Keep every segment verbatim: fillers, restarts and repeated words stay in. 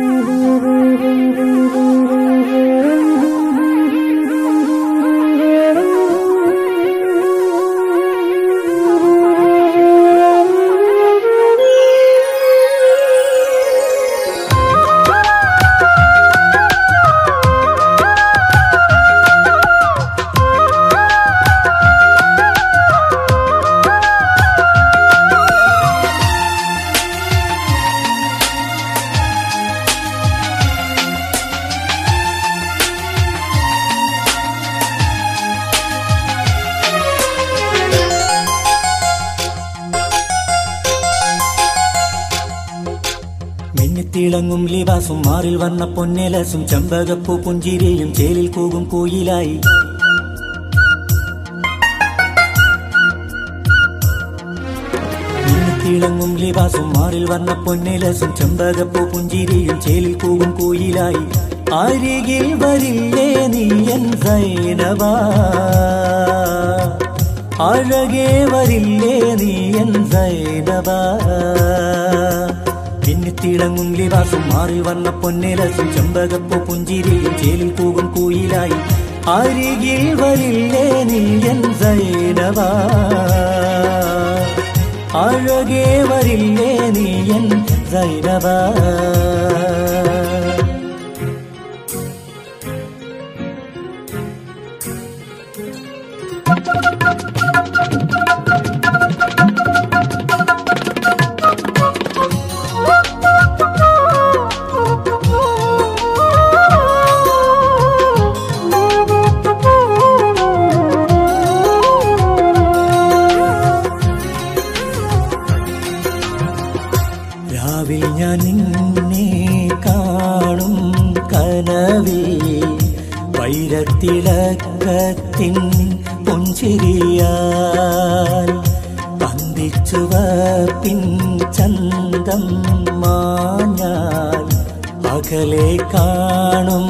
തിളങ്ങും ലിവാസും മാറിൽ വന്ന പൊന്നേലസും ചമ്പകപ്പൂ പുഞ്ചിരിയും ചേലിൽ കൂകും കോയിലായി തിളങ്ങും ലിവാസും മാറിൽ വന്ന പൊന്നേലസും ചമ്പകപ്പൂ പുഞ്ചിരിയും ചേലിൽ കൂകും കോയിലായി അരികിൽ വരില്ലേ നീ എൻ സൈനവാ അഴകേ വരില്ലേ നീ എൻ സൈനവാ തിളങ്ങും ലിവാസും മാറിൽ വന്ന പൊന്നേലസും ചമ്പകപ്പൂ പുഞ്ചിരിയും ചേലിൽ കൂകും കോയിലായി അരികിൽ വരില്ലേ നീ എൻ സൈനവാ അഴകേ വരില്ലേ നീ എൻ സൈനവാ രാവിൽ ഞാൻ നിന്നെ കാണും കനവിൽ വൈരത്തിളക്കത്തിൻ പുഞ്ചിരിയാൽ പന്തിച്ചുവപ്പിൻ ചന്തം മാഞ്ഞാൽ അകലെ കാണും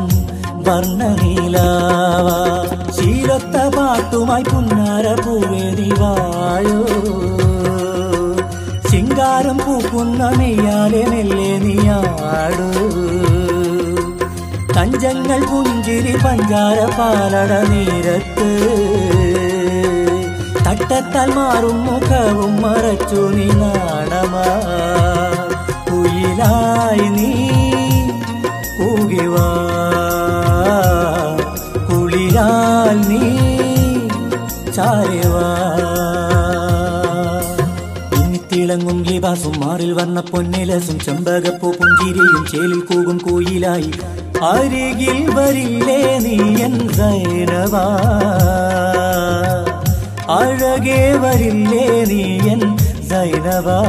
വർണ്ണനീലാവ ശീലത്ത പാട്ടുമായി പുന്നാര പൂവേരി വാഴോ ചിങ്കാരം പൂക്കുന്ന നെയ്യാലെ മെല്ലെ നീയാടു തഞ്ചങ്ങൾ പുഞ്ചിരി പഞ്ചാര പാലട നീരത്ത് തട്ടത്താൽ മാറും മുഖവും മറച്ചു നീ നാണമാ കുയിലായി നീ കൂകിവാ കുളിരാൽ നീ ചാരവാ തിളങ്ങും ലിവാസും മാറിൽ വന്ന പൊന്നേലസും ചമ്പകപ്പൂ പുഞ്ചിരിയും ചേലിൽ കൂകും കോയിലായി അരികിൽ വരില്ലേ നീ എൻ സൈനവാ അഴകേ വരില്ലേ നീ എൻ സൈനവാ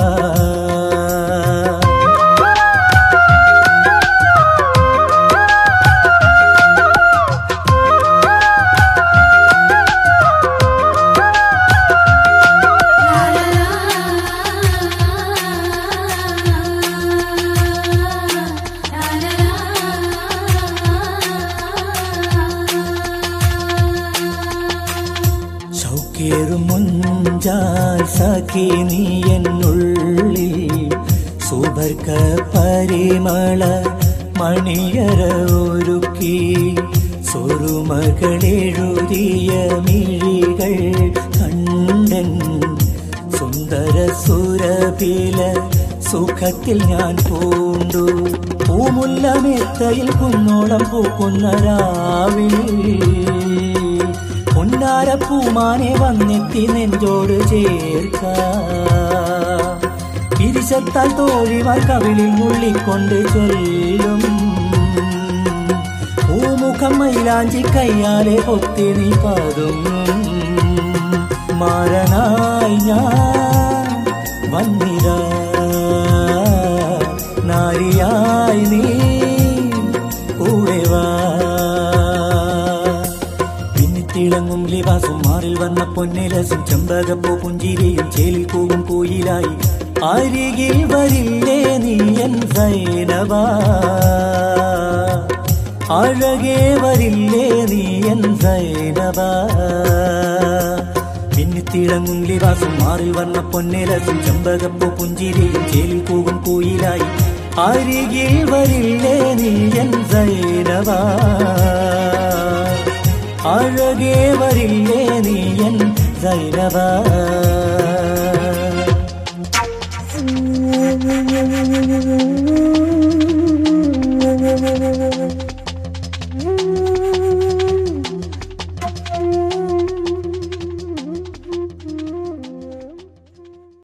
മുഞ്ചാൽ സഖി നീ എന്നുള്ളിൽ സുബർക്ക പരിമള മണിയര ഒരുക്കി സ്വരുമകളെഴുതിയ മിഴികൾ കണ്ടൻ സുന്ദര സുരഭില സുഖത്തിൽ ഞാൻ പൂണ്ടു പൂമുല്ലമെത്തയിൽ കുന്നോളം പൂക്കുന്ന രാവിൽ പൊന്നാര പൂമാനെ വന്നെത്തി നെഞ്ചോട് ചേർക്ക തിരിച്ചെത്താൽ തോഴിമാർ കവിളിൽ മുള്ളിക്കൊണ്ട് ചൊല്ലും പൂമുഖം മൈലാഞ്ചി കയ്യാലെ പൊത്തി നീ പതുങ്ങും മാരനായി ഞാൻ വന്നിരാ നാരിയായി നീ കൂടെ വാ തിളങ്ങും ലിവാസും മാറിൽ വന്ന പൊന്നേലസും ചമ്പകപ്പൂ പുഞ്ചിരിയും ചേലിൽ കൂകും കോയിലായി അരികിൽ വരില്ലേ നീ എൻ സൈനവാ അഴകേ വരില്ലേ നീ എൻ സൈനവാ തിളങ്ങും ലിവാസും മാറിൽ വന്ന പൊന്നേലസും ചമ്പകപ്പൂ പുഞ്ചിരിയും ചേലിൽ കൂകും കോയിലായി അരികിൽ വരില്ലേ നീ എൻ സൈനബ അഴകേ വരില്ലേ നീ എൻ സൈനബ